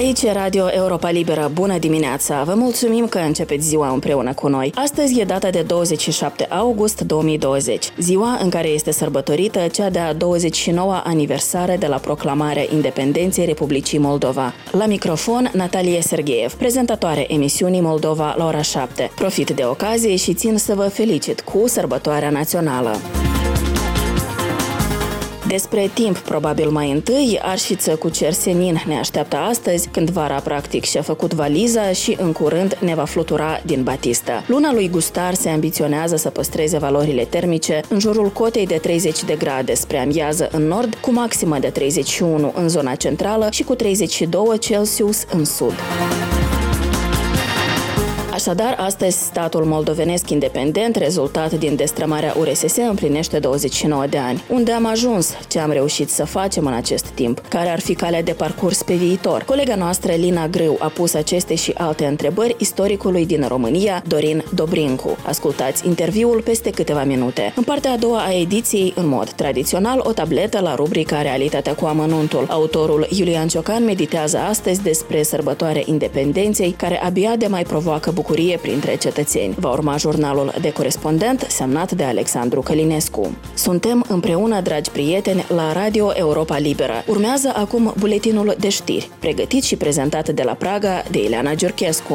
Aici e Radio Europa Liberă. Bună dimineața! Vă mulțumim că începeți ziua împreună cu noi. Astăzi e data de 27 august 2020, ziua în care este sărbătorită cea de-a 29-a aniversare de la proclamarea independenței Republicii Moldova. La microfon, Natalia Sergeev, prezentatoare emisiunii Moldova la ora 7. Profit de ocazie și țin să vă felicit cu sărbătoarea națională. Despre timp, probabil mai întâi, arșiță cu cer senin ne așteaptă astăzi, când vara practic și-a făcut valiza și în curând ne va flutura din batistă. Luna lui Gustar se ambiționează să păstreze valorile termice în jurul cotei de 30 de grade spre amiază în nord, cu maximă de 31 în zona centrală și cu 32 Celsius în sud. Așadar, astăzi, statul moldovenesc independent, rezultat din destrămarea URSS, împlinește 29 de ani. Unde am ajuns? Ce am reușit să facem în acest timp? Care ar fi calea de parcurs pe viitor? Colega noastră, Lina Grâu, a pus aceste și alte întrebări istoricului din România, Dorin Dobrincu. Ascultați interviul peste câteva minute. În partea a doua a ediției, în mod tradițional, o tabletă la rubrica Realitatea cu amănuntul. Autorul Iulian Ciocan meditează astăzi despre sărbătoarea independenței, care abia de mai provoacă bucurie printre cetățeni. Va urma jurnalul de corespondent semnat de Alexandru Călinescu. Suntem împreună, dragi prieteni, la Radio Europa Liberă. Urmează acum buletinul de știri, pregătit și prezentat de la Praga de Ileana Giurchescu.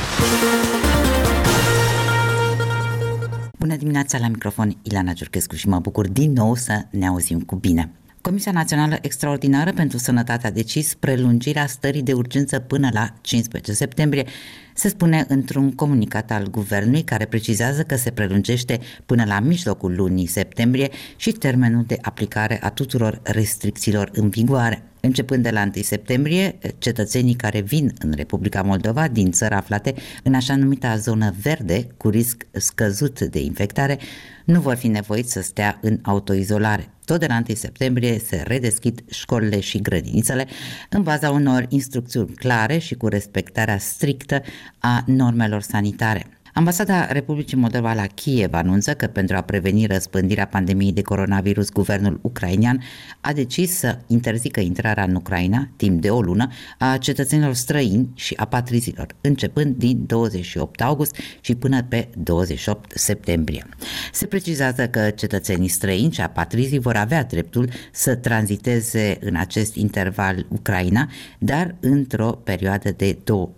Bună dimineața, la microfon Ileana Giurchescu și mă bucur din nou să ne auzim cu bine. Comisia Națională Extraordinară pentru Sănătate a decis prelungirea stării de urgență până la 15 septembrie, se spune într-un comunicat al guvernului care precizează că se prelungește până la mijlocul lunii septembrie și termenul de aplicare a tuturor restricțiilor în vigoare. Începând de la 1 septembrie, cetățenii care vin în Republica Moldova din țări aflate în așa numita zonă verde cu risc scăzut de infectare nu vor fi nevoiți să stea în autoizolare. Tot de la 1 septembrie se redeschid școlile și grădinițele în baza unor instrucțiuni clare și cu respectarea strictă a normelor sanitare. Ambasada Republicii Moldova la Kiev anunță că pentru a preveni răspândirea pandemiei de coronavirus, guvernul ucrainean a decis să interzică intrarea în Ucraina timp de o lună a cetățenilor străini și apatrizilor, începând din 28 august și până pe 28 septembrie. Se precizează că cetățenii străini și apatrizii vor avea dreptul să tranziteze în acest interval Ucraina, dar într-o perioadă de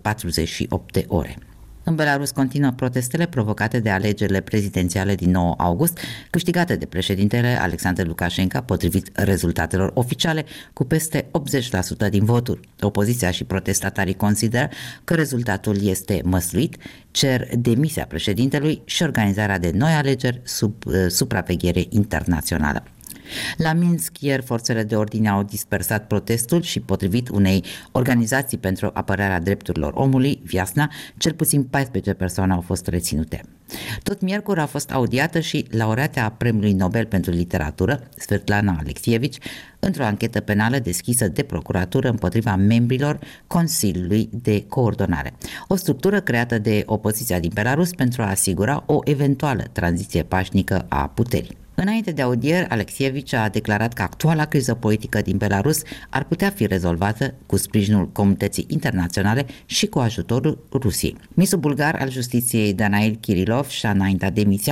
48 de ore. În Belarus continuă protestele provocate de alegerile prezidențiale din 9 august, câștigate de președintele Alexander Lukashenko, potrivit rezultatelor oficiale, cu peste 80% din voturi. Opoziția și protestatarii consideră că rezultatul este măsluit, cer demisia președintelui și organizarea de noi alegeri sub supraveghere internațională. La Minsk, ieri, forțele de ordine au dispersat protestul și, potrivit unei organizații pentru apărarea drepturilor omului, Viasna, cel puțin 14 persoane au fost reținute. Tot miercuri a fost audiată și laureata Premiului Nobel pentru Literatură, Svetlana Alexievich, într-o anchetă penală deschisă de procuratură împotriva membrilor Consiliului de Coordonare, o structură creată de opoziția din Belarus pentru a asigura o eventuală tranziție pașnică a puterii. Înainte de audieri, Alexievich a declarat că actuala criză politică din Belarus ar putea fi rezolvată cu sprijinul comunității internaționale și cu ajutorul Rusiei. Ministrul bulgar al Justiției, Danail Kirilov, și-a înaintat demisia